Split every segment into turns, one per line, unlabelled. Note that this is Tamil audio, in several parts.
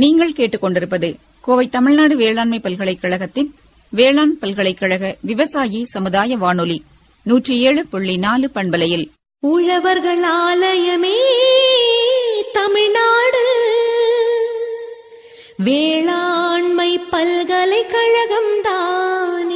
நீங்கள் கேட்டுக்கொண்டிருப்பது கோவை தமிழ்நாடு வேளாண்மை பல்கலைக்கழகத்தின் வேளாண் பல்கலைக்கழக விவசாயி சமுதாய வானொலி 107.4 பண்பலையில்
உழவர்கள் ஆலயமே தமிழ்நாடு வேளாண்மை பல்கலைக்கழகம் தானே.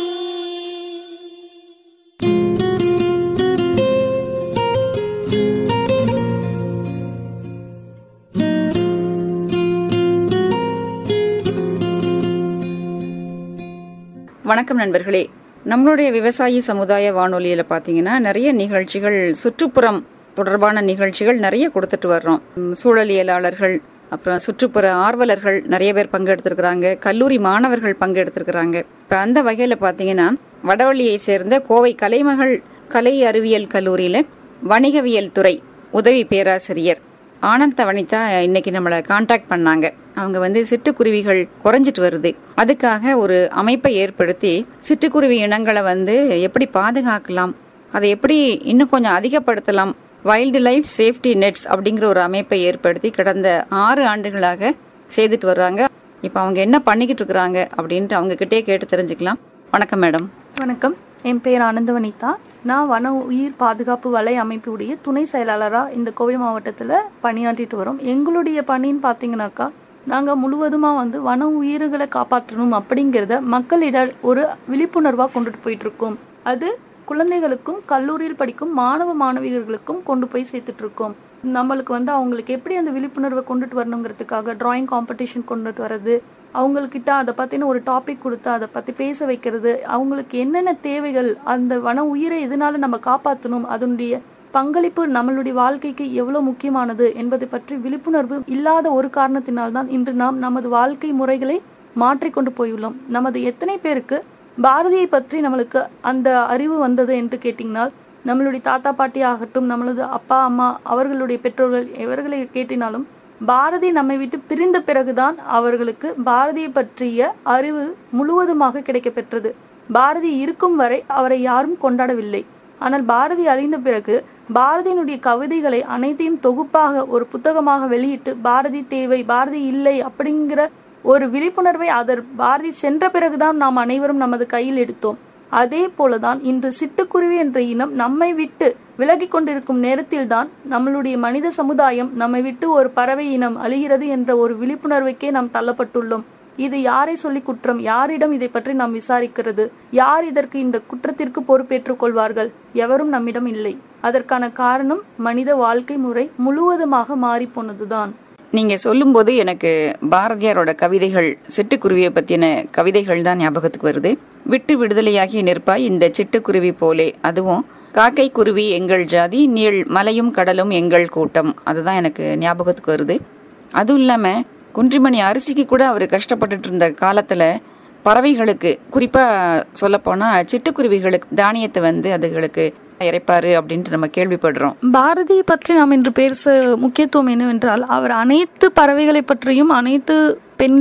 வணக்கம் நண்பர்களே. நம்மளுடைய விவசாயி சமுதாய வானொலியில பாத்தீங்கன்னா நிறைய நிகழ்ச்சிகள், சுற்றுப்புறம் தொடர்பான நிகழ்ச்சிகள் நிறைய கொடுத்துட்டு வர்றோம். சூழலியலாளர்கள், அப்புறம் சுற்றுப்புற ஆர்வலர்கள் நிறைய பேர் பங்கெடுத்திருக்கிறாங்க. கல்லூரி மாணவர்கள் பங்கெடுத்திருக்கிறாங்க. இப்ப அந்த வகையில பாத்தீங்கன்னா வடவள்ளியை சேர்ந்த கோவை கலைமகள் கலை அறிவியல் கல்லூரியில வணிகவியல் துறை உதவி பேராசிரியர் ஆனந்த வனிதா இன்னைக்கு நம்மளை கான்டாக்ட் பண்ணாங்க. அவங்க சிட்டுக்குருவிகள் குறைஞ்சிட்டு வருது, அதுக்காக ஒரு அமைப்பை ஏற்படுத்தி சிட்டுக்குருவி இனங்களை எப்படி பாதுகாக்கலாம், அதை எப்படி இன்னும் கொஞ்சம் அதிகப்படுத்தலாம், வைல்டு லைஃப் சேஃப்டி நெட்ஸ் அப்படிங்கிற ஒரு அமைப்பை ஏற்படுத்தி கடந்த 6 ஆண்டுகளாக செய்துட்டு வர்றாங்க. இப்ப அவங்க என்ன பண்ணிக்கிட்டு இருக்கிறாங்க அப்படின்ட்டு அவங்க கிட்டே கேட்டு தெரிஞ்சுக்கலாம். வணக்கம் மேடம்.
வணக்கம், என் பேர் ஆனந்தவனிதா. நான் வன உயிர் பாதுகாப்பு வலை அமைப்புடைய துணை செயலாளராக இந்த கோவை மாவட்டத்தில் பணியாற்றிட்டு வரோம். எங்களுடைய பணின்னு பார்த்தீங்கன்னாக்கா, நாங்கள் முழுவதுமாக வன உயிர்களை காப்பாற்றணும் அப்படிங்கிறத மக்களிடம் ஒரு விழிப்புணர்வாக கொண்டுட்டு போயிட்டுருக்கோம். அது குழந்தைகளுக்கும் கல்லூரியில் படிக்கும் மாணவ மாணவியர்களுக்கும் கொண்டு போய் சேர்த்துட்ருக்கோம். நம்மளுக்கு அவங்களுக்கு எப்படி அந்த விழிப்புணர்வை கொண்டுட்டு வரணுங்கிறதுக்காக டிராயிங் காம்படிஷன் கொண்டுட்டு வர்றது, அவங்கக்கிட்ட அதை பற்றின ஒரு டாபிக் கொடுத்து அதை பற்றி பேச வைக்கிறது, அவங்களுக்கு என்னென்ன தேவைகள், அந்த வன உயிரை எதனால நம்ம காப்பாற்றணும், அதனுடைய பங்களிப்பு நம்மளுடைய வாழ்க்கைக்கு எவ்வளோ முக்கியமானது என்பதை பற்றி விழிப்புணர்வு இல்லாத ஒரு காரணத்தினால்தான் இன்று நாம் நமது வாழ்க்கை முறைகளை மாற்றிக்கொண்டு போயுள்ளோம். நமது எத்தனை பேருக்கு பாரதியை பற்றி நம்மளுக்கு அந்த அறிவு வந்தது என்று கேட்டிங்கனால், நம்மளுடைய தாத்தா பாட்டி ஆகட்டும், நம்மளது அப்பா அம்மா அவர்களுடைய பெற்றோர்கள் எவர்களை கேட்டினாலும் பாரதி நம்மை விட்டு பிரிந்த பிறகுதான் அவர்களுக்கு பாரதியை பற்றிய அறிவு முழுவதுமாக கிடைக்கப்பெற்றது. பாரதி இருக்கும் வரை அவரை யாரும் கொண்டாடவில்லை. ஆனால் பாரதி அழிந்த பிறகு பாரதியினுடைய கவிதைகளை அனைத்தையும் தொகுப்பாக ஒரு புத்தகமாக வெளியிட்டு பாரதி தேவை, பாரதி இல்லை அப்படிங்கிற ஒரு விழிப்புணர்வை பாரதி சென்ற பிறகுதான் நாம் அனைவரும் நமது கையில் எடுத்தோம். அதே போலதான் இன்று சிட்டுக்குருவி என்ற இனம் நம்மை விட்டு விலகி கொண்டிருக்கும் நேரத்தில்தான் நம்மளுடைய மனித சமுதாயம் நம்மை விட்டு ஒரு பறவை இனம் அழிகிறது என்ற ஒரு விழிப்புணர்வுக்கே நாம் தள்ளப்பட்டுள்ளோம். இது யாரை சொல்லி குற்றம்? யாரிடம் இதை பற்றி நாம் விசாரிக்கிறது? யார் இதற்கு இந்த குற்றத்திற்கு பொறுப்பேற்றுக் கொள்வார்கள்? எவரும் நம்மிடம் இல்லை. அதற்கான காரணம் மனித வாழ்க்கை முறை முழுவதுமாக மாறி போனதுதான்.
நீங்க சொல்லும் போது எனக்கு பாரதியாரோட கவிதைகள், சிட்டுக்குருவியை பத்தின கவிதைகள் தான் ஞாபகத்துக்கு வருது. விட்டு விடுதலையாகி நிற்பாய் இந்த சிட்டுக்குருவி போலே, அதுவும் காக்கை குருவி எங்கள் ஜாதி, நீள் மலையும் கடலும் எங்கள் கூட்டம், அதுதான் எனக்கு ஞாபகத்துக்கு வருது. அதுவும் இல்லாம குன்றிமணி அரிசிக்கு கூட அவர் கஷ்டப்பட்டுட்டு இருந்த காலத்துல பறவைகளுக்கு, குறிப்பா சொல்ல போனா சிட்டுக்குருவிகளுக்கு தானியத்தை அதுகளுக்கு இறைப்பாரு அப்படின்ட்டு நம்ம கேள்விப்படுறோம்.
பாரதியை பற்றி நாம் இன்று பேச முக்கியத்துவம் என்னவென்றால், அவர் அனைத்து பறவைகளை பற்றியும், அனைத்து பெண்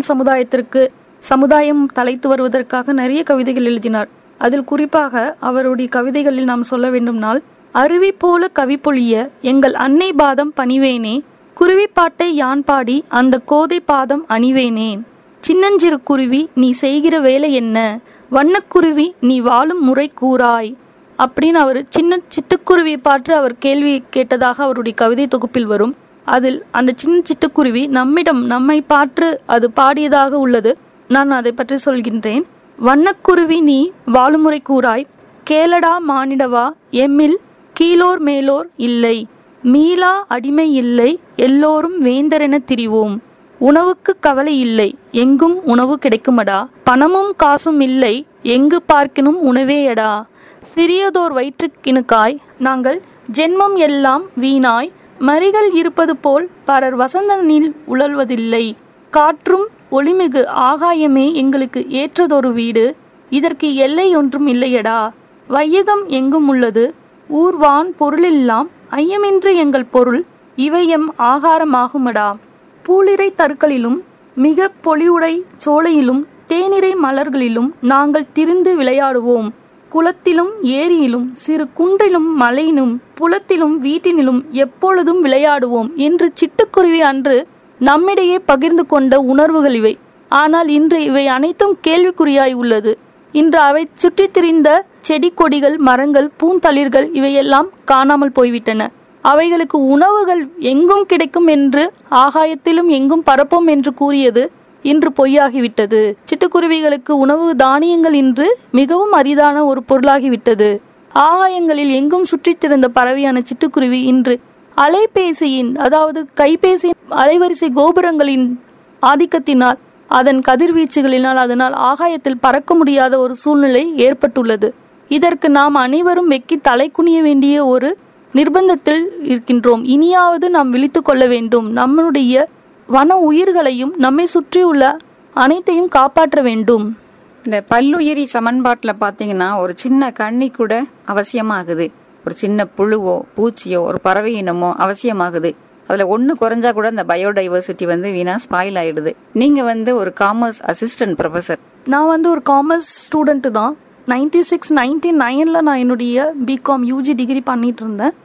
சமுதாயம் தலைத்து வருவதற்காக நிறைய கவிதைகள் எழுதினார். அதில் குறிப்பாக அவருடைய கவிதைகளில் நாம் சொல்ல வேண்டும்னால், அருவி போல கவி பொழிய எங்கள் அன்னை பாதம் பணிவேனே, குருவிப்பாட்டை யான் பாடி அந்த கோதை பாதம் அணிவேனேன், சின்னஞ்சிறு குருவி நீ செய்கிற வேலை என்ன, வண்ணக்குருவி நீ வாழும் முறை கூறாய் அப்படின்னு அவர் சின்ன சிட்டுக்குருவியை பாற்று அவர் கேள்வி கேட்டதாக அவருடைய கவிதை தொகுப்பில் வரும். அதில் அந்த சின்ன சிட்டுக்குருவி நம்மை பாற்று அது பாடியதாக உள்ளது. நான் அதை பற்றி சொல்கின்றேன். வண்ணக்குருவி நீ வாழுமுறை கூறாய், கேளடா மானிடவா எம்மில் கீழோர் மேலோர் இல்லை, மீளா அடிமை இல்லை எல்லோரும் வேந்தரென திரிவோம், உணவுக்கு கவலை இல்லை எங்கும் உணவு கிடைக்குமடா, பணமும் காசும் இல்லை எங்கு பார்க்கினும் உணவேயடா, சிறியதோர் வயிற்றுக்கிணுக்காய் நாங்கள் ஜென்மம் எல்லாம் வீணாய், மறிகள் இருப்பது போல் பரர் வசந்தனில் உழல்வதில்லை, காற்றும் ஒளிமிகு ஆகாயமே எங்களுக்கு ஏற்றதொரு வீடு, இதற்கு எல்லை ஒன்றும் இல்லையடா, வையகம் எங்கும் உள்ளது ஊர்வான் பொருளெல்லாம் ஐயமின்றி எங்கள் பொருள் இவையம் ஆகாரமாகுமடா, பூளிரை தருக்களிலும் மிக பொலிவுடை சோலையிலும் தேனிரை மலர்களிலும் நாங்கள் திரிந்து விளையாடுவோம், குளத்திலும் ஏரியிலும் சிறு குன்றிலும் மலையிலும் புலத்திலும் வீட்டினிலும் எப்பொழுதும் விளையாடுவோம் என்று சிட்டுக்குருவி அன்று நம்மிடையே பகிர்ந்து கொண்ட உணர்வுகள் இவை. ஆனால் இன்று இவை அனைத்தும் கேள்விக்குறியாய் உள்ளது. இன்று அவை சுற்றித் திரிந்த செடி கொடிகள், மரங்கள், பூந்தளிர்கள் இவையெல்லாம் காணாமல் போய்விட்டன. அவைகளுக்கு உணவுகள் எங்கும் கிடைக்கும் என்று, ஆகாயத்திலும் எங்கும் பரப்போம் என்று கூறியது இன்று பொய்யாகிவிட்டது. சிட்டுக்குருவிகளுக்கு உணவு தானியங்கள் இன்று மிகவும் அரிதான ஒரு பொருளாகிவிட்டது. ஆகாயங்களில் எங்கும் சுற்றித் திரிந்த பறவையான சிட்டுக்குருவி இன்று அலைபேசியின், அதாவது கைபேசி அலைவரிசை கோபுரங்களின் ஆதிக்கத்தினால், அதன் கதிர்வீச்சுகளினால் அதனால் ஆகாயத்தில் பறக்க முடியாத ஒரு சூழ்நிலை ஏற்பட்டுள்ளது. இதற்கு நாம் அனைவரும் வெக்கி தலை குனிய வேண்டிய ஒரு நிர்பந்தத்தில் இருக்கின்றோம். இனியாவது நாம் விழித்து கொள்ள வேண்டும். நம்முடைய வன உயிர்களையும் நம்மை சுற்றியுள்ள அனைத்தையும் காப்பாற்ற வேண்டும்.
இந்த பல்லுயிரி சமன்பாட்டில் பார்த்தீங்கன்னா ஒரு சின்ன கண்ணி கூட அவசியமாகுது. ஒரு சின்ன புழுவோ பூச்சியோ ஒரு பறவை இனமோ அவசியமாகுது. அதில் ஒன்று குறைஞ்சா கூட இந்த பயோடைவர்சிட்டி வீணா ஸ்பாயில் ஆயிடுது. நீங்கள் ஒரு காமர்ஸ் அசிஸ்டன்ட் ப்ரொஃபஸர்.
நான் ஒரு காமர்ஸ் ஸ்டூடெண்ட் தான். 99 நான் என்னுடைய பிகாம் யூஜி டிகிரி பண்ணிட்டு இருந்தேன்.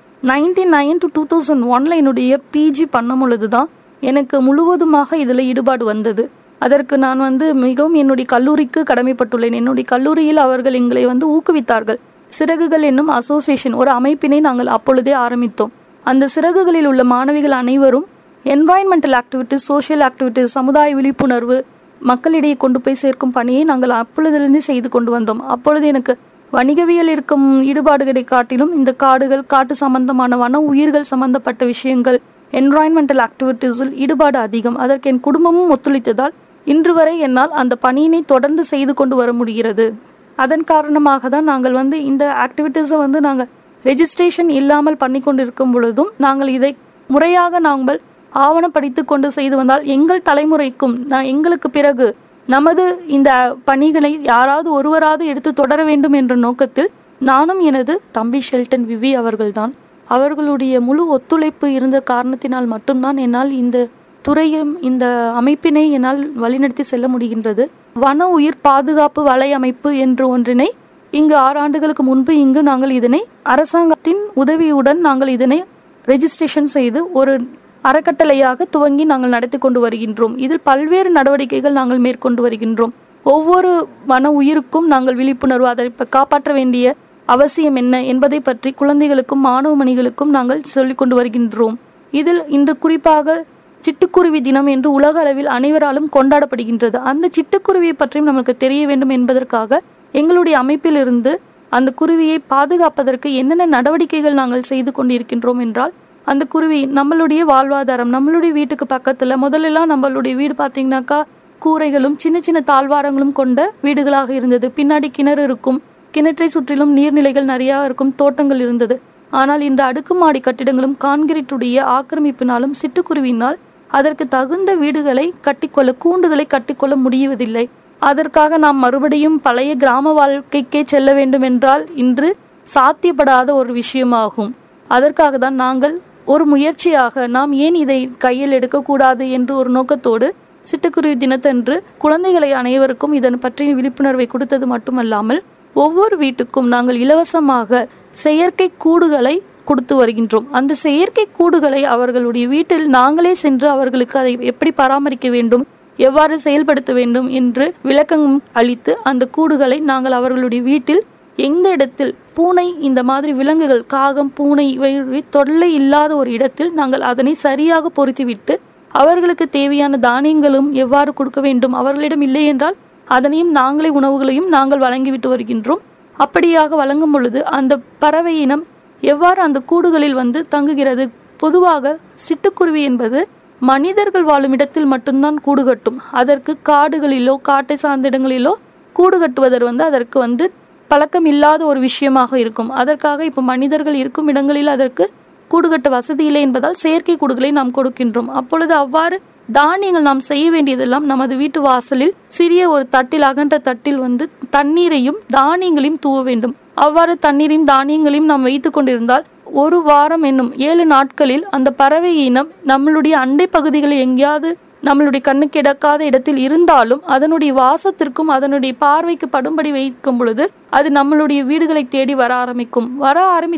99 to 2001 என்னுடைய பிஜி பண்ணும் பொழுது தான் எனக்கு முழுவதுமாக இதில் ஈடுபாடு வந்தது. அதற்கு நான் மிகவும் என்னுடைய கல்லூரிக்கு கடமைப்பட்டுள்ளேன். என்னுடைய கல்லூரியில் அவர்கள் எங்களை ஊக்குவித்தார்கள். சிறகுகள் என்னும் அசோசியேஷன், ஒரு அமைப்பினை நாங்கள் அப்பொழுதே ஆரம்பித்தோம். அந்த சிறகுகளில் உள்ள மாணவிகள் அனைவரும் என்வாயன்மெண்டல் ஆக்டிவிட்டிஸ், சோஷியல் ஆக்டிவிட்டிஸ், சமுதாய விழிப்புணர்வு, மக்களிடையே கொண்டு போய் சேர்க்கும் பணியை நாங்கள் அப்பொழுதிலிருந்து செய்து கொண்டு வந்தோம். அப்பொழுது எனக்கு வணிகவியல் இருக்கும் ஈடுபாடுகளை காட்டிலும் இந்த காடுகள், காட்டு சம்பந்தமான வன உயிர்கள் சம்பந்தப்பட்ட விஷயங்கள், என்வாயன்மெண்டல் ஆக்டிவிட்டீஸில் ஈடுபாடு அதிகம். அதற்கு என் குடும்பமும் ஒத்துழைத்ததால் இன்று வரை என்னால் அந்த பணியினை தொடர்ந்து செய்து கொண்டு வர முடிகிறது. அதன் காரணமாக தான் நாங்கள் இந்த ஆக்டிவிட்டீஸை நாங்கள் ரெஜிஸ்ட்ரேஷன் இல்லாமல் பண்ணி கொண்டு இருக்கும் பொழுதும் நாங்கள் இதை முறையாக நாங்கள் ஆவணப்படுத்தி கொண்டு செய்து வந்தால் எங்கள் தலைமுறைக்கும் எங்களுக்கு பிறகு நமது இந்த பணிகளை யாராவது ஒருவராவது எடுத்து தொடர வேண்டும் என்ற நோக்கத்தில் நானும் எனது தம்பி ஷெல்டன் விவி அவர்கள்தான். அவர்களுடைய முழு ஒத்துழைப்பு இருந்த காரணத்தினால் மட்டும்தான் என்னால் இந்த துறையும் இந்த அமைப்பினை என்னால் வழிநடத்தி செல்ல முடிகின்றது. வன உயிர் பாதுகாப்பு வலையமைப்பு என்று ஒன்றினை இங்கு 6 ஆண்டுகளுக்கு முன்பு இங்கு நாங்கள் இதனை அரசாங்கத்தின் உதவியுடன் நாங்கள் இதனை ரெஜிஸ்ட்ரேஷன் செய்து ஒரு அறக்கட்டளையாக துவங்கி நாங்கள் நடத்தி கொண்டு வருகின்றோம். இதில் பல்வேறு நடவடிக்கைகள் நாங்கள் மேற்கொண்டு வருகின்றோம். ஒவ்வொரு வன உயிருக்கும் நாங்கள் விழிப்புணர்வு, அதை காப்பாற்ற வேண்டிய அவசியம் என்ன என்பதை பற்றி குழந்தைகளுக்கும் மாணவ மணிகளுக்கும் நாங்கள் சொல்லிக் கொண்டு வருகின்றோம். இதில் இன்று குறிப்பாக சிட்டுக்குருவி தினம் என்று உலக அளவில் அனைவராலும் கொண்டாடப்படுகின்றது. அந்த சிட்டுக்குருவியை பற்றியும் நமக்கு தெரிய வேண்டும் என்பதற்காக எங்களுடைய அமைப்பிலிருந்து அந்த குருவியை பாதுகாப்பதற்கு என்னென்ன நடவடிக்கைகள் நாங்கள் செய்து கொண்டிருக்கின்றோம் என்றால், அந்த குருவி நம்மளுடைய வாழ்வாதாரம், நம்மளுடைய வீட்டுக்கு பக்கத்துல முதலெல்லாம் நம்மளுடைய வீடு பார்த்தீங்கன்னாக்கா கூரைகளும் சின்ன சின்ன தாழ்வாரங்களும் கொண்ட வீடுகளாக இருந்தது. பின்னாடி கிணறு இருக்கும், கிணற்றை சுற்றிலும் நீர்நிலைகள் நிறைய இருக்கும், தோட்டங்கள் இருந்தது. ஆனால் இந்த அடுக்குமாடி கட்டிடங்களும் கான்கிரீட்டுடைய ஆக்கிரமிப்பினாலும் சிட்டுக்குருவினால் அதற்கு தகுந்த வீடுகளை கட்டிக்கொள்ள, கூண்டுகளை கட்டிக்கொள்ள முடியவதில்லை. அதற்காக நாம் மறுபடியும் பழைய கிராம வாழ்க்கைக்கே செல்ல வேண்டும் என்றால் இன்று சாத்தியப்படாத ஒரு விஷயமாகும். அதற்காக தான் நாங்கள் ஒரு முயற்சியாக நாம் ஏன் இதை கையில் எடுக்கக்கூடாது என்று ஒரு நோக்கத்தோடு சிட்டுக்குருவி தினத்தன்று குழந்தைகளை அனைவருக்கும் இதன் பற்றிய விழிப்புணர்வை கொடுத்தது மட்டுமல்லாமல் ஒவ்வொரு வீட்டுக்கும் நாங்கள் இலவசமாக செயற்கை கூடுகளை கொடுத்து வருகின்றோம். அந்த செயற்கை கூடுகளை அவர்களுடைய வீட்டில் நாங்களே சென்று அவர்களுக்கு அதை எப்படி பராமரிக்க வேண்டும், எவ்வாறு செயல்படுத்த வேண்டும் என்று விளக்கம் அளித்து அந்த கூடுகளை நாங்கள் அவர்களுடைய வீட்டில் எந்த இடத்தில் பூனை, இந்த மாதிரி விலங்குகள், காகம், பூனை இவை தொல்லை இல்லாத ஒரு இடத்தில் நாங்கள் அதனை சரியாக பொருத்திவிட்டு அவர்களுக்கு தேவையான தானியங்களும் எவ்வாறு கொடுக்க வேண்டும், அவர்களிடம் இல்லை என்றால் அதனையும் நாங்களே உணவுகளையும் நாங்கள் வழங்கிவிட்டு வருகின்றோம். அப்படியாக வழங்கும் பொழுது அந்த பறவை இனம் எவ்வாறு அந்த கூடுகளில் தங்குகிறது. பொதுவாக சிட்டுக்குருவி என்பது மனிதர்கள் வாழும் இடத்தில் மட்டும்தான் கூடு கட்டும். அதற்கு காடுகளிலோ காட்டை சார்ந்த இடங்களிலோ கூடு கட்டுவதற்கு அதற்கு பழக்கம் இல்லாத ஒரு விஷயமாக இருக்கும். அதற்காக இப்போ மனிதர்கள் இருக்கும் இடங்களில் அதற்கு கூடுகட்ட வசதி இல்லை என்பதால் செயற்கை கூடுகளை நாம் கொடுக்கின்றோம். அப்பொழுது அவ்வாறு தானியங்கள் நாம் செய்ய வேண்டியதெல்லாம் நமது வீட்டு வாசலில் சிறிய ஒரு தட்டில், அகன்ற தட்டில் தண்ணீரையும் தானியங்களையும் தூவ வேண்டும். அவ்வாறு தண்ணீரையும் தானியங்களையும் நாம் வைத்துக் கொண்டிருந்தால் ஒரு வாரம் என்னும் 7 நாட்களில் அந்த பறவை இனம் நம்மளுடைய அண்டை பகுதிகளில் எங்கேயாவது நம்மளுடைய கண்ணுக்கு இடக்காத இடத்தில் இருந்தாலும் அதனுடைய வாசத்திற்கும் அதனுடைய பார்வைக்கு படும்படி வைக்கும் பொழுது அது நம்மளுடைய வீடுகளை தேடி வர ஆரம்பிக்கும். வர ஆரம்பித்ததும்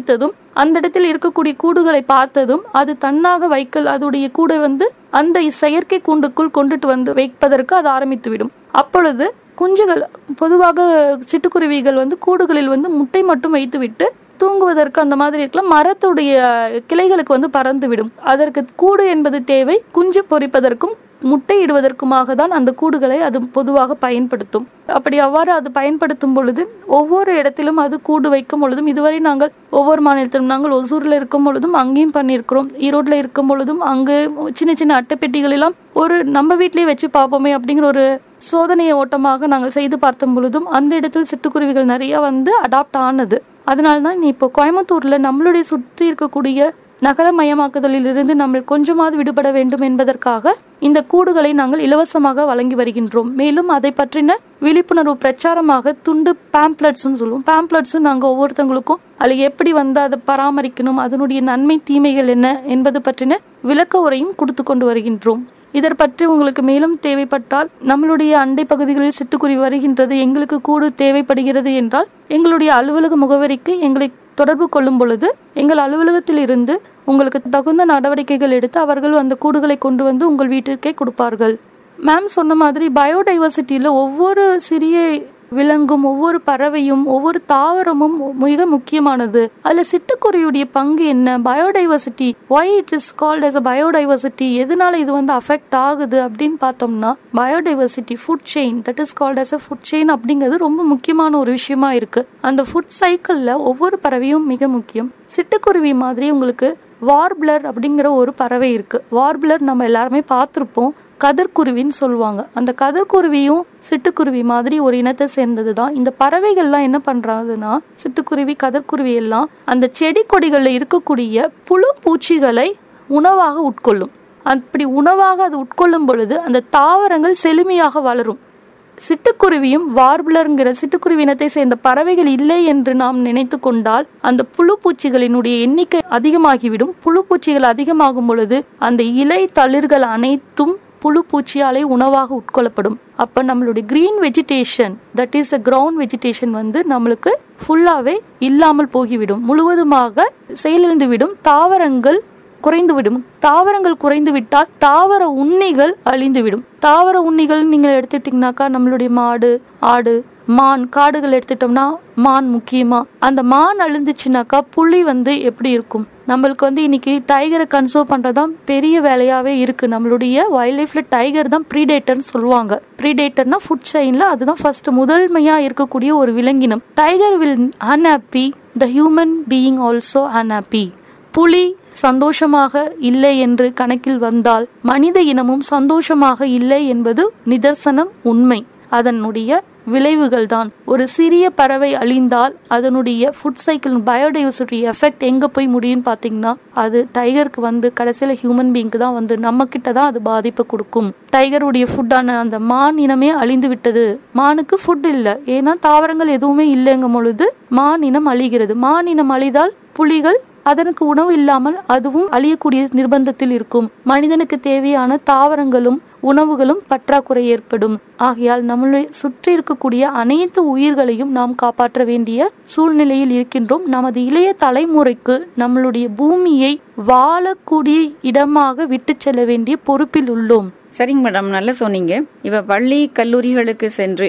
அந்த இடத்தில் இருக்கக்கூடிய கூடுகளை பார்த்ததும் அது தன்னாக அதோடைய கூடை அந்த செயற்கை கூண்டுக்குள் கொண்டுட்டு வைப்பதற்கு அது ஆரம்பித்துவிடும். அப்பொழுது குஞ்சுகள், பொதுவாக சிட்டுக்குருவிகள் கூடுகளில் முட்டை மட்டும் வைத்துவிட்டு தூங்குவதற்கு அந்த மாதிரி இருக்கலாம், மரத்துடைய கிளைகளுக்கு பறந்துவிடும். அதற்கு கூடு என்பது தேவை, குஞ்சு பொரிப்பதற்கும் முட்டை இடுவதற்குமாக தான் அந்த கூடுகளை அது பொதுவாக பயன்படுத்தும். அவ்வாறு அது பயன்படுத்தும் பொழுது ஒவ்வொரு இடத்திலும் அது கூடு வைக்கும் பொழுதும், இதுவரை நாங்கள் ஒவ்வொரு மாநிலத்திலும், நாங்கள் ஒசூர்ல இருக்கும் பொழுதும் அங்கேயும் பண்ணியிருக்கிறோம், ஈரோட்ல இருக்கும் பொழுதும் அங்கு சின்ன சின்ன அட்டைப்பெட்டிகள் எல்லாம் நம்ம வீட்டிலேயே வச்சு பார்ப்போமே அப்படிங்கிற ஒரு சோதனையை ஓட்டமாக நாங்கள் செய்து பார்த்தும் பொழுதும் அந்த இடத்தில் சிட்டுக்குருவிகள் நிறைய அடாப்ட் ஆனது. அதனால்தான் இப்போ கோயம்புத்தூர்ல நம்மளுடைய சுற்றி இருக்கக்கூடிய நகரமயமாக்குதலில் இருந்து நம்ம கொஞ்சமாவது விடுபட வேண்டும் என்பதற்காக இந்த கூடுகளை நாங்கள் இலவசமாக வழங்கி வருகின்றோம். மேலும் அதை பற்றின விழிப்புணர்வு பிரச்சாரமாக துண்டு பேம்ப்ளெட்ஸ் சொல்லுவோம். பேம்ப்ளெட்ஸ் நாங்கள் ஒவ்வொருத்தவங்களுக்கும் அதில் எப்படி அதை பராமரிக்கணும், அதனுடைய நன்மை தீமைகள் என்ன என்பது பற்றின விளக்க உரையும் கொடுத்து கொண்டு வருகின்றோம். இதர் பற்றி உங்களுக்கு மேலும் தேவைப்பட்டால், நம்மளுடைய அண்டை பகுதிகளில் சிட்டுக்குருவி வருகின்றது, எங்களுக்கு கூடு தேவைப்படுகிறது என்றால் எங்களுடைய அலுவலக முகவரிக்கு எங்களை தொடர்பு கொள்ளும் பொழுது எங்கள் அலுவலகத்தில் இருந்து உங்களுக்கு தகுந்த நடவடிக்கைகள் எடுத்து அவர்கள் அந்த கூடுகளை கொண்டு உங்கள் வீட்டிற்கே கொடுப்பார்கள். மேம் சொன்ன மாதிரி பயோடைவர்சிட்டியில ஒவ்வொரு சிறிய விலங்கும், ஒவ்வொரு பறவையும், ஒவ்வொரு தாவரமும் மிக முக்கியமானது. அதுல சிட்டுக்குருவியுடைய பங்கு என்ன, biodiversity, why it is called as a biodiversity, எதனால இது அஃபெக்ட் ஆகுது அப்படின்னு பார்த்தோம்னா, biodiversity food chain, that is called as a food chain அப்படிங்கிறது ரொம்ப முக்கியமான ஒரு விஷயமா இருக்கு. அந்த ஃபுட் சைக்கிள்ல ஒவ்வொரு பறவையும் மிக முக்கியம். சிட்டுக்குருவி மாதிரி உங்களுக்கு வார்பிளர் அப்படிங்கிற ஒரு பறவை இருக்கு. வார்பிளர் நம்ம எல்லாருமே பார்த்திருப்போம், கதிர்குருவின்னு சொல்லுவாங்க. அந்த கதிர்குருவியும் சிட்டுக்குருவி மாதிரி ஒரு இனத்தை சேர்ந்தது தான். இந்த பறவைகள்லாம் என்ன பண்றாங்கன்னா, சிட்டுக்குருவி, கதிர்குருவி எல்லாம் அந்த செடி கொடிகளில் இருக்கக்கூடிய புழு பூச்சிகளை உணவாக உட்கொள்ளும். அப்படி உணவாக அது உட்கொள்ளும் பொழுது அந்த தாவரங்கள் செழுமையாக வளரும். சிட்டுக்குருவியும் வார்பிளர்ங்கிற சிட்டுக்குருவி இனத்தை சேர்ந்த பறவைகள் இல்லை என்று நாம் நினைத்து கொண்டால் அந்த புழு பூச்சிகளினுடைய எண்ணிக்கை அதிகமாகிவிடும். புழு பூச்சிகள் அதிகமாகும் பொழுது அந்த இலை தளிர்கள் அனைத்தும் புழு பூச்சியாலே உணவாக உட்கொள்ளப்படும். அப்ப நம்மளுடைய green vegetation, that is a ground vegetation நம்மளுக்கு ஃபுல்லாவே இல்லாமல் போகிவிடும், முழுவதுமாக செயலிழந்து விடும். தாவரங்கள் குறைந்துவிடும். தாவரங்கள் குறைந்து விட்டால் தாவர உண்ணிகள் அழிந்துவிடும். தாவர உண்ணிகள் நீங்கள் எடுத்துட்டீங்கன்னாக்கா, நம்மளுடைய மாடு, ஆடு, மான், காடுகள் எடுத்துட்டோம்னா மான் முக்கியமா. அந்த மான் அழிந்துச்சுனாக்கா புலி எப்படி இருக்கும்? நம்மளுக்கு இன்னைக்கு டைகரை கன்சர்வ் பண்றதுதான் பெரிய வேலையாவே இருக்கு. நம்மளுடைய வைல்ட் லைஃப்ல டைகர் தான் ப்ரீடேட்டர்னு சொல்லுவாங்க. ப்ரீடேட்டர்னா ஃபுட் செயின்ல அதுதான் ஃபர்ஸ்ட் முதன்மையா இருக்கக்கூடிய ஒரு விலங்கினம். Tiger will unhappy, the human being also unhappy. புலி சந்தோஷமாக இல்லை என்று கணக்கில் வந்தால் மனித இனமும் சந்தோஷமாக இல்லை என்பது நிதர்சனம், உண்மை. அதனுடைய விளைவுகள் தான். ஒரு சிறிய பறவை அழிந்தால் அதனுடைய ஃபுட் சைக்கிள், பயோடைவர்சிட்டி எஃபெக்ட் எங்க போய் முடியும்னு பாத்தீங்கன்னா, அது டைகருக்கு கடைசியில ஹியூமன் பீயிங்க்கு தான் நம்ம கிட்ட தான் அது பாதிப்பு கொடுக்கும். டைகருடைய ஃபுட்டான அந்த மான் இனமே அழிந்து விட்டது. மானுக்கு ஃபுட் இல்லை, ஏன்னா தாவரங்கள் எதுவுமே இல்லைங்கும் பொழுது மான் இனம் அழிகிறது. மான் இனம் அழிதால் புலிகள் அதற்கு உணவு இல்லாமல் அதுவும் அழியக்கூடிய நிர்பந்தத்தில் இருக்கும். மனிதனுக்கு தேவையான தாவரங்களும் உணவுகளும் பற்றாக்குறை ஏற்படும். ஆகையால் நம்மளை சுற்றி இருக்கக்கூடிய அனைத்து உயிர்களையும் நாம் காப்பாற்ற வேண்டிய சூழ்நிலையில் இருக்கின்றோம். நமது இளைய தலைமுறைக்கு நம்மளுடைய பூமியை வாழக்கூடிய இடமாக விட்டு செல்ல வேண்டிய பொறுப்பில் உள்ளோம்.
சரிங்க மேடம், நல்லா சொன்னீங்க. இப்ப பள்ளி கல்லூரிகளுக்கு சென்று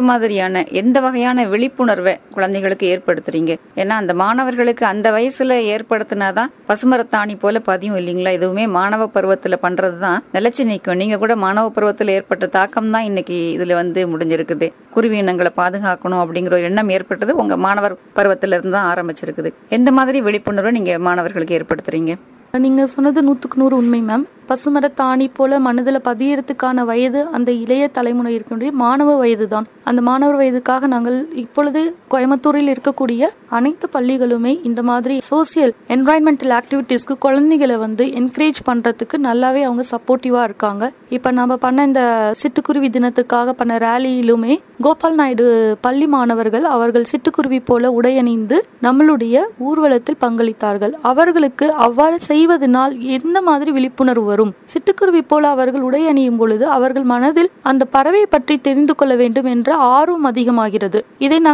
எந்த வகையான விழிப்புணர்வை குழந்தைகளுக்கு ஏற்படுத்துறீங்க? ஏன்னா அந்த மாணவர்களுக்கு அந்த வயசுல ஏற்படுத்தினாதான் பசுமரத்தாணி போல பதியும் இல்லைங்களா? எதுவுமே மாணவ பருவத்துல பண்றதுதான் நிலைச்சு நிற்கும். நீங்க கூட மாணவ பருவத்துல ஏற்பட்ட தாக்கம் தான் இன்னைக்கு இதுல முடிஞ்சிருக்குது. குருவி இனங்களை பாதுகாக்கணும் அப்படிங்கிற ஒரு எண்ணம் ஏற்பட்டது உங்க மாணவர் பருவத்துல இருந்து தான் ஆரம்பிச்சிருக்குது. எந்த மாதிரி விழிப்புணர்வை நீங்க மாணவர்களுக்கு ஏற்படுத்துறீங்க?
நீங்க சொன்னது 100க்கு 100 உண்மை மேம். பசுமரத்தாணி போல மனதில் பதியறதுக்கான வயது அந்த இளைய தலைமுறை இருக்கக்கூடிய மாணவ வயது தான். அந்த மாணவர் வயதுக்காக நாங்கள் இப்பொழுது கோயம்புத்தூரில் இருக்கக்கூடிய அனைத்து பள்ளிகளுமே இந்த மாதிரி சோசியல் என்வரான்மெண்டல் ஆக்டிவிட்டிஸ்க்கு குழந்தைகளை என்கரேஜ் பண்றதுக்கு நல்லாவே அவங்க சப்போர்ட்டிவா இருக்காங்க. இப்ப நம்ம பண்ண இந்த சிட்டுக்குருவி தினத்துக்காக பண்ண ரேலியிலுமே கோபால் நாயுடு பள்ளி மாணவர்கள் அவர்கள் சிட்டுக்குருவி போல உடையணிந்து நம்மளுடைய ஊர்வலத்தில் பங்களித்தார்கள். அவர்களுக்கு அவ்வாறு செய்வதனால் எந்த மாதிரி விழிப்புணர்வு வரும்? சிட்டுக்குருவி போல அவர்கள் உடை அணியும் பொழுது அவர்கள் மனதில் அந்த பறவை பற்றி தெரிந்து கொள்ள வேண்டும் என்ற ஆர்வம் அதிகமாகிறது. இதை நாங்கள்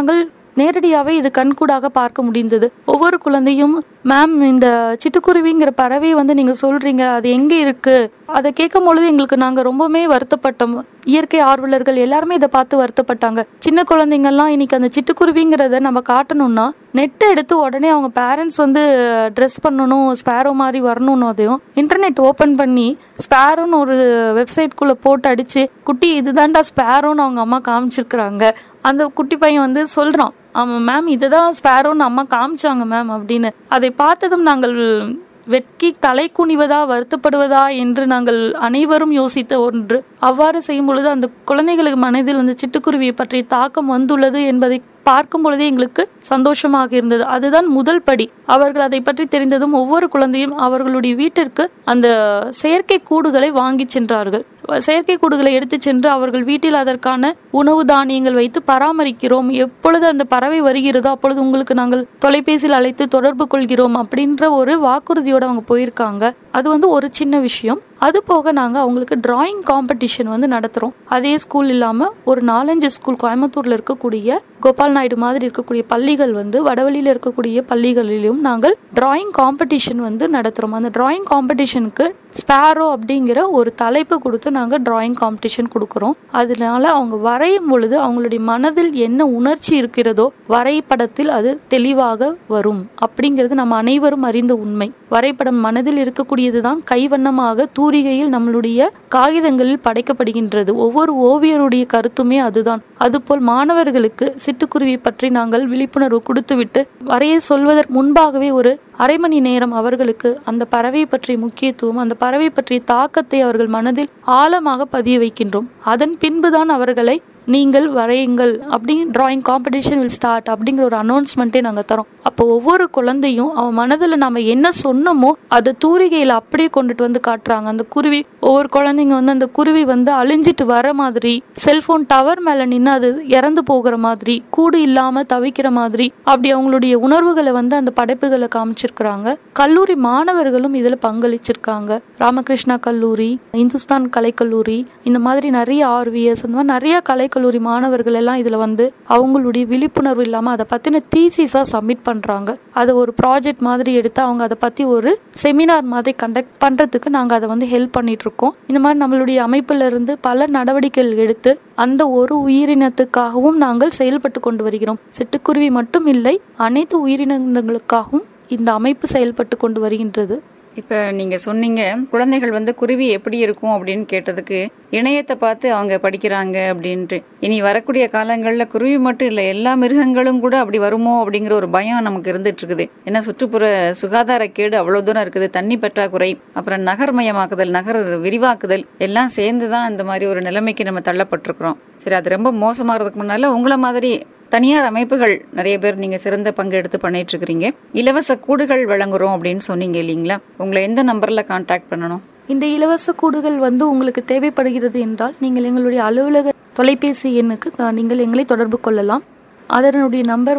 நேரடியாவே இது கண்கூடாக பார்க்க முடிந்தது. ஒவ்வொரு குழந்தையும் மேம் இந்த சிட்டுக்குருவிங்கிற பறவை நீங்க சொல்றீங்க, அது எங்க இருக்கு, அதை கேட்கும் பொழுது எங்களுக்கு நாங்க ரொம்பவுமே வருத்தப்பட்டோம். இயற்கை ஆர்வலர்கள் எல்லாருமே இதை பார்த்து வருத்தப்பட்டாங்க. சின்ன குழந்தைங்கள்லாம் இன்னைக்கு அந்த சிட்டுக்குருவிங்கிறத நம்ம காட்டணும்னா நெட் எடுத்து உடனே அவங்க பேரண்ட்ஸ் ட்ரெஸ் பண்ணணும், ஸ்பேரோ மாதிரி வரணும்னு அதையும் இன்டர்நெட் ஓபன் பண்ணி ஸ்பேரோன்னு ஒரு வெப்சைட்குள்ள போட்டு அடிச்சு குட்டி இதுதான்டா ஸ்பேரோன்னு அவங்க அம்மா காமிச்சிருக்கிறாங்க. அந்த குட்டி பையன் சொல்றான், ஆமாம் மேம் இதுதான் ஸ்பேரோன்னு அம்மா காமிச்சாங்க மேம் அப்படின்னு. அதை பார்த்ததும் நாங்கள் வெட்கி தலை குனிவதா வருத்தப்படுவதா என்று நாங்கள் அனைவரும் யோசித்த ஒன்று. அவ்வாறு செய்யும் பொழுது அந்த குழந்தைகளுக்கு மனதில் சிட்டுக்குருவியை பற்றிய தாக்கம் வந்துள்ளது என்பதை பார்க்கும் பொழுதே எங்களுக்கு சந்தோஷமாக இருந்தது. அதுதான் முதல் படி. அவர்கள் அதை பற்றி தெரிந்ததும் ஒவ்வொரு குழந்தையும் அவர்களுடைய வீட்டிற்கு அந்த செயற்கை கூடுகளை வாங்கி சென்றார்கள். செயற்கை கூடுகளை எடுத்து சென்று அவர்கள் வீட்டில் அதற்கான உணவு தானியங்கள் வைத்து பராமரிக்கிறோம். எப்பொழுது அந்த பறவை வருகிறதோ அப்பொழுது உங்களுக்கு நாங்கள் தொலைபேசியில் அழைத்து தொடர்பு கொள்கிறோம் அப்படின்ற ஒரு வாக்குறுதியோட அவங்க போயிருக்காங்க. அது ஒரு சின்ன விஷயம். அது போக நாங்க அவங்களுக்கு டிராயிங் காம்படிஷன் நடத்துறோம். அதே ஸ்கூல் இல்லாம ஒரு 4-5 ஸ்கூல் கோயம்புத்தூர்ல இருக்கக்கூடிய கோபால் நாயுடு மாதிரி இருக்கக்கூடிய பள்ளிகள் வடவழியில இருக்கக்கூடிய பள்ளிகளிலும் நாங்கள் டிராயிங் காம்படிஷன் நடத்துறோம். அந்த டிராயிங் காம்படிஷனுக்கு ஸ்பேரோ அப்படிங்கிற ஒரு தலைப்பு கொடுத்து நாங்க டிராயிங் காம்படிஷன் கொடுக்கறோம். அதனால அவங்க வரையும் பொழுது அவங்களுடைய மனதில் என்ன உணர்ச்சி இருக்கிறதோ வரைபடத்தில் அது தெளிவாக வரும் அப்படிங்கிறது நம்ம அனைவரும் அறிந்த உண்மை. வரைபடம் மனதில் இருக்கக்கூடியதுதான் கைவண்ணமாக தூரிகையில் நம்மளுடைய காகிதங்களில் படைக்கப்படுகின்றது. ஒவ்வொரு ஓவியருடைய கருத்துமே அதுதான். அதுபோல் மாணவர்களுக்கு சிட்டுக்குருவி பற்றி நாங்கள் விழிப்புணர்வு கொடுத்துவிட்டு வரைய சொல்வதற்கு முன்பாகவே ஒரு அரை மணி நேரம் அவர்களுக்கு அந்த பறவை பற்றிய முக்கியத்துவம், அந்த பறவை பற்றிய தாக்கத்தை அவர்கள் மனதில் ஆழமாக பதிய வைக்கின்றோம். அதன் பின்புதான் அவர்களை நீங்கள் வரையுங்கள் அப்படி டிராயிங் காம்படிஷன் வில் ஸ்டார்ட் அப்படிங்கிற ஒரு அனௌன்ஸ்மெண்ட்டே நாங்கள் தரோம். அப்போ ஒவ்வொரு குழந்தையும் அவன் மனதில் நம்ம என்ன சொன்னமோ அதை தூரிகையில் அப்படியே கொண்டுட்டு காட்டுறாங்க. அந்த குருவி ஒவ்வொரு குழந்தைங்க அந்த குருவி அழிஞ்சிட்டு வர மாதிரி, செல்போன் டவர் மேல நின்று அது இறந்து போகிற மாதிரி, கூடு இல்லாம தவிக்கிற மாதிரி அப்படி அவங்களுடைய உணர்வுகளை அந்த படைப்புகளை காமிச்சிருக்கிறாங்க. கல்லூரி மாணவர்களும் இதுல பங்களிச்சிருக்காங்க. ராமகிருஷ்ணா கல்லூரி, இந்துஸ்தான் கலைக்கல்லூரி, இந்த மாதிரி நிறைய RVS நிறைய கலைக்கல்லூரி மாணவர்கள் எல்லாம் இதுல அவங்களுடைய விழிப்புணர்வு இல்லாம அதை பத்தின தீசிஸா சப்மிட் பண்றாங்க. அதை ஒரு ப்ராஜெக்ட் மாதிரி எடுத்து அவங்க அதை பத்தி ஒரு செமினார் மாதிரி கண்டக்ட் பண்றதுக்கு நாங்க அதை ஹெல்ப் பண்ணிட்டு இருக்கோம். இந்த மாதிரி நம்மளுடைய அமைப்புல இருந்து பல நடவடிக்கைகள் எடுத்து அந்த ஒரு உயிரினத்துக்காகவும் நாங்கள் செயல்பட்டு கொண்டு வருகிறோம். சிட்டுக்குருவி மட்டும் இல்லை, அனைத்து உயிரினங்களுக்காகவும் இந்த அமைப்பு செயல்பட்டு கொண்டு வருகின்றது.
இப்ப நீங்க சொன்னீங்க குழந்தைகள் குருவி எப்படி இருக்கும் அப்படின்னு கேட்டதுக்கு இணையத்தை பார்த்து அவங்க படிக்கிறாங்க அப்படின்ட்டு. இனி வரக்கூடிய காலங்கள்ல குருவி மட்டும் இல்ல, எல்லா மிருகங்களும் கூட அப்படி வருமோ அப்படிங்கிற ஒரு பயம் நமக்கு இருந்துட்டு இருக்குது. ஏன்னா சுற்றுப்புற சுகாதார கேடு அவ்வளவு தூரம் இருக்குது. தண்ணி பற்றாக்குறை, அப்புறம் நகர்மயமாக்குதல், நகர் விரிவாக்குதல் எல்லாம் சேர்ந்துதான் இந்த மாதிரி ஒரு நிலைமைக்கு நம்ம தள்ளப்பட்டிருக்கிறோம். சரி, அது ரொம்ப மோசமாகிறதுக்கு முன்னால உங்களை மாதிரி தனியார் அமைப்புகள் நிறைய பேர் நீங்க சிறந்த பங்கு எடுத்து பண்ணிட்டு இருக்கிறீங்க. இலவச கூடுகள் வழங்குறோம் அப்படின்னு சொன்னீங்க இல்லீங்களா? உங்களை எந்த நம்பர்ல கான்டாக்ட் பண்ணணும்?
இந்த இலவச கூடுகள் உங்களுக்கு தேவைப்படுகிறது என்றால் நீங்கள் எங்களுடைய அலுவலக தொலைபேசி எண்ணுக்கு நீங்கள் எங்களை தொடர்பு கொள்ளலாம். அதனுடைய நம்பர்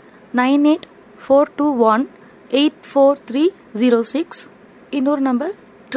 9842184306. இன்னொரு நம்பர்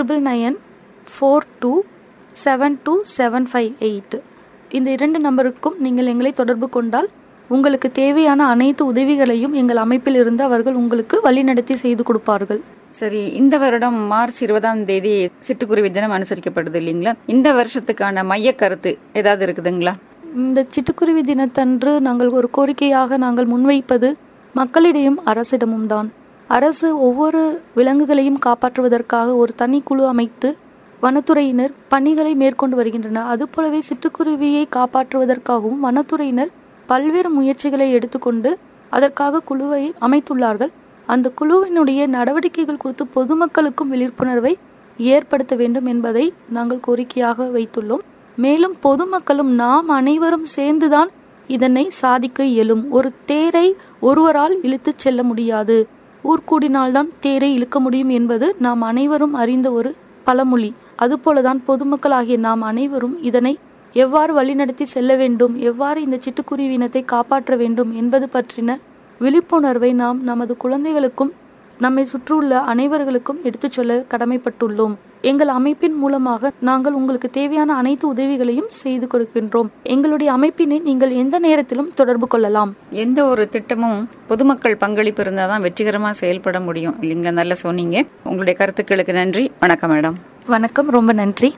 9994272758. இந்த 2 நம்பருக்கும் நீங்கள் எங்களை தொடர்பு கொண்டால் உங்களுக்கு தேவையான அனைத்து உதவிகளையும் எங்கள் அமைப்பில் இருந்து அவர்கள் உங்களுக்கு வழிநடத்தி செய்து கொடுப்பார்கள்.
சரி, இந்த வருடம் மார்ச் 20ஆம் தேதி சிட்டுக்குருவி தினம் அனுசரிக்கப்படுது இல்லைங்களா? இந்த வருஷத்துக்கான மைய கருத்து ஏதாவது இருக்குதுங்களா?
இந்த சிட்டுக்குருவி தினத்தன்று நாங்கள் ஒரு கோரிக்கையாக நாங்கள் முன்வைப்பது மக்களிடையும் அரசிடமும் தான். அரசு ஒவ்வொரு விலங்குகளையும் காப்பாற்றுவதற்காக ஒரு தனி குழு அமைத்து வனத்துறையினர் பணிகளை மேற்கொண்டு வருகின்றனர். அதுபோலவே சிட்டுக்குருவியை காப்பாற்றுவதற்காகவும் வனத்துறையினர் பல்வேறு முயற்சிகளை எடுத்துக்கொண்டு அதற்காக குழுவை அமைத்துள்ளார்கள். அந்த குழுவினுடைய நடவடிக்கைகள் குறித்து பொதுமக்களுக்கும் விழிப்புணர்வை ஏற்படுத்த வேண்டும் என்பதை நாங்கள் கோரிக்கையாக வைத்துள்ளோம். மேலும் பொதுமக்களும் நாம் அனைவரும் சேர்ந்துதான் இதனை சாதிக்க இயலும். ஒரு தேரை ஒருவரால் இழுத்து செல்ல முடியாது, ஊர்கூடினால்தான் தேரை இழுக்க முடியும் என்பது நாம் அனைவரும் அறிந்த ஒரு பழமொழி. அதுபோலதான் பொதுமக்கள் ஆகிய நாம் அனைவரும் இதனை எவ்வாறு வழிநடத்தி செல்ல வேண்டும், எவ்வாறு இந்த சிட்டுக்குருவி இனத்தை காப்பாற்ற வேண்டும் என்பது பற்றின விழிப்புணர்வை நாம் நமது குழந்தைகளுக்கும் நம்மை சுற்றியுள்ள அனைவர்களுக்கும் எடுத்துச் சொல்ல கடமைப்பட்டுள்ளோம். எங்கள் அமைப்பின் மூலமாக நாங்கள் உங்களுக்கு தேவையான அனைத்து உதவிகளையும் செய்து கொடுக்கின்றோம். எங்களுடைய அமைப்பினை நீங்கள் எந்த நேரத்திலும் தொடர்பு கொள்ளலாம்.
எந்த ஒரு திட்டமும் பொதுமக்கள் பங்களிப்பு இருந்தாதான் வெற்றிகரமா செயல்பட முடியும் இல்லைங்க. நல்லா சொன்னீங்க. உங்களுடைய கருத்துக்களுக்கு நன்றி. வணக்கம் மேடம்.
வணக்கம், ரொம்ப நன்றி.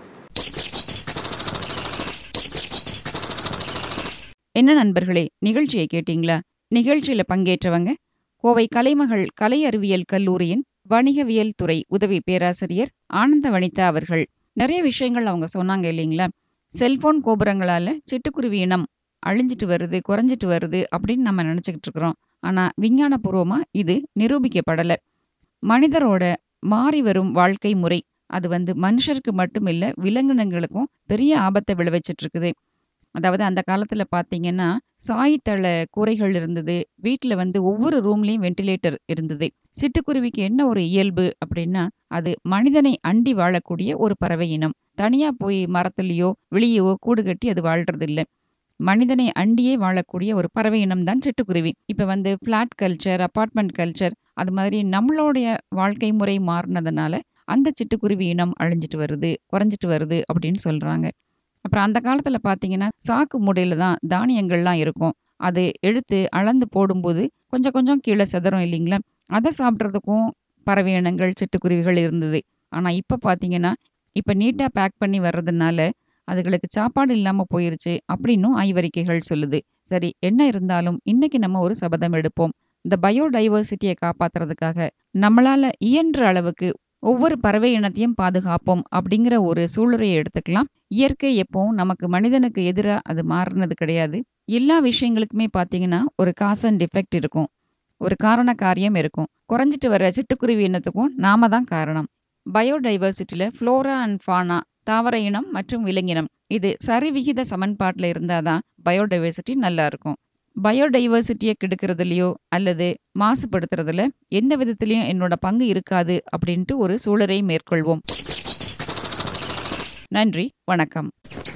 என்ன நண்பர்களே, நிகழ்ச்சியை கேட்டீங்களா? நிகழ்ச்சியில பங்கேற்றவங்க கோவை கலைமகள் கலை அறிவியல் கல்லூரியின் வணிகவியல் துறை உதவி பேராசிரியர் ஆனந்த வனிதா அவர்கள். நிறைய விஷயங்கள் அவங்க சொன்னாங்க இல்லைங்களா? செல்போன் கோபுரங்களால சிட்டுக்குருவி இனம் அழிஞ்சிட்டு வருது, குறைஞ்சிட்டு வருது அப்படின்னு நம்ம நினைச்சுக்கிட்டு இருக்கிறோம். ஆனா விஞ்ஞானபூர்வமா இது நிரூபிக்கப்படல. மனிதரோட மாறி வரும் வாழ்க்கை முறை அது மனுஷருக்கு மட்டும் இல்ல, விலங்கினங்களுக்கும் பெரிய ஆபத்தை விளைவிச்சிட்டு இருக்குது. அதாவது அந்த காலத்துல பாத்தீங்கன்னா சாய்தள கூரைகள் இருந்தது. வீட்டுல ஒவ்வொரு ரூம்லயும் வென்டிலேட்டர் இருந்தது. சிட்டுக்குருவிக்கு என்ன ஒரு இயல்பு அப்படின்னா, அது மனிதனை அண்டி வாழக்கூடிய ஒரு பறவை இனம். தனியா போய் மரத்துலயோ வெளியவோ கூடு கட்டி அது வாழ்றது இல்ல. மனிதனை அண்டியே வாழக்கூடிய ஒரு பறவை இனம் தான் சிட்டுக்குருவி. இப்ப பிளாட் கல்ச்சர், அபார்ட்மெண்ட் கல்ச்சர், அது மாதிரி நம்மளுடைய வாழ்க்கை முறை மாறினதுனால அந்த சிட்டுக்குருவி இனம் அழிஞ்சிட்டு வருது, குறைஞ்சிட்டு வருது அப்படின்னு சொல்றாங்க. அப்புறம் அந்த காலத்துல பாத்தீங்கன்னா சாக்கு மூடையில தான் தானியங்கள்லாம் இருக்கும். அது எடுத்து அளந்து போடும்போது கொஞ்சம் கொஞ்சம் கீழே சிதறும் இல்லைங்களா? அதை சாப்பிட்றதுக்கும் பறவை இனங்கள், சிட்டுக்குருவிகள் இருந்தது. ஆனா இப்ப பாத்தீங்கன்னா இப்ப நீட்டா பேக் பண்ணி வர்றதுனால அதுகளுக்கு சாப்பாடு இல்லாம போயிருச்சு அப்படின்னும் ஆய்வறிக்கைகள் சொல்லுது. சரி, என்ன இருந்தாலும் இன்னைக்கு நம்ம ஒரு சபதம் எடுப்போம். இந்த பயோடைவர்சிட்டியை காப்பாத்துறதுக்காக நம்மளால இயன்ற அளவுக்கு ஒவ்வொரு பறவை இனத்தையும் பாதுகாப்போம் அப்படிங்கிற ஒரு சூளுரையை எடுத்துக்கலாம். இயற்கை எப்பவும் நமக்கு மனிதனுக்கு எதிராக அது மாறினது கிடையாது. எல்லா விஷயங்களுக்குமே பாத்தீங்கன்னா ஒரு காஸ் அண்ட் எஃபெக்ட் இருக்கும், ஒரு காரண காரியம் இருக்கும். குறைஞ்சிட்டு வர சிட்டுக்குருவி இனத்துக்கும் நாம தான் காரணம். பயோடைவர்சிட்டியில ஃப்ளோரா அண்ட் ஃபானா, தாவர இனம் மற்றும் விலங்கினம், இது சரிவிகித சமன்பாட்டில் இருந்தாதான் பயோடைவர்சிட்டி நல்லா இருக்கும். பயோடைவர்சிட்டியை கெடுக்கிறதுலையோ அல்லது மாசுபடுத்துறதுல எந்த விதத்திலையும் என்னோட பங்கு இருக்காது அப்படின்ட்டு ஒரு சூழலை மேற்கொள்வோம். நன்றி, வணக்கம்.